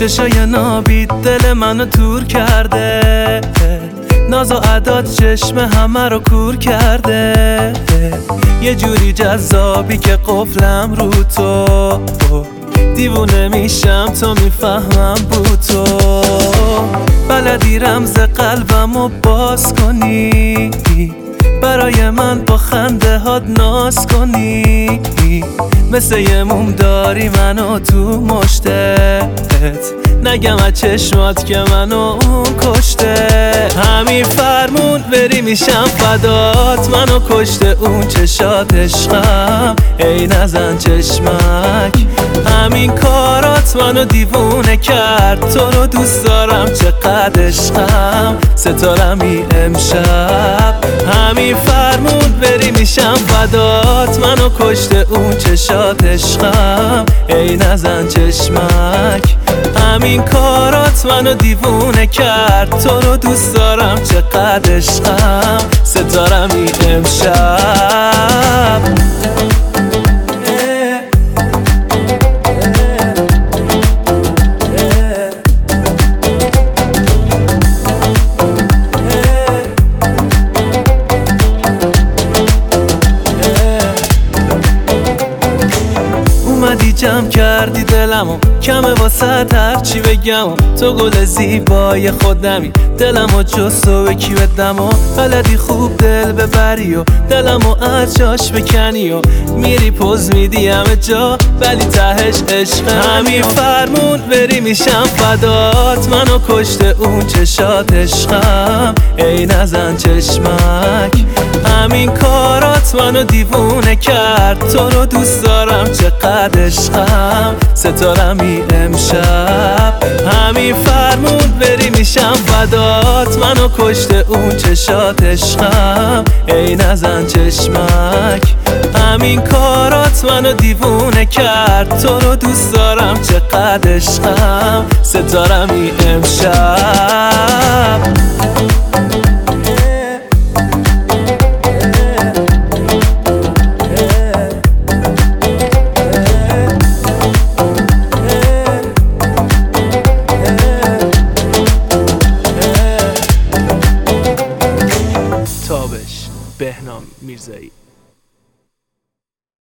چشای نابید دل منو تور کرده، ناز و عداد چشم همه رو کور کرده. یه جوری جذابی که قفلم رو تو، دیوونه میشم تا میفهمم بو تو. بلدی رمز قلبمو باز کنی، برای من با خنده هات ناز کنی. مثل یه موم داری منو تو مشتت، نگم از چشمات که منو کشته. همین فرمون بری میشم فدات، منو کشته اون چشات عشقم. ای نزن چشمک، همین کارات منو دیوونه کرد. تو رو دوست دارم چقدر عشقم، ستارمی امشب. همین فرمون بری میشم فدات، منو کشته اون چشات عشقم. ای نزن چشمک، همین کارات منو دیوونه کرد. تو رو دوست دارم چقدر عشقم، ستارمی امشب. اومدی جمع کردی دلمو، کمه واسه هرچی بگم. تو گل زیبای خودمی، دلمو جز تو به کی بدم. بلدی خوب دل ببری و دلمو از جاش بکنی و میری پوز میدی همه جا، ولی تهش عشق. همین فرمون بری میشم فدات، منو کشته اون چشات عشقم. ای نزن چشمک، همین کارات منو دیوونه کرد. تو رو دوست دارم چقدر عشقم، ستارمی امشب. همین فرمون بری میشم فدات، منو کشته اون چشات عشقم. ای نزن چشمک، همین کارات منو دیوونه کرد. تو رو دوست دارم چقدر عشقم، ستارمی امشب.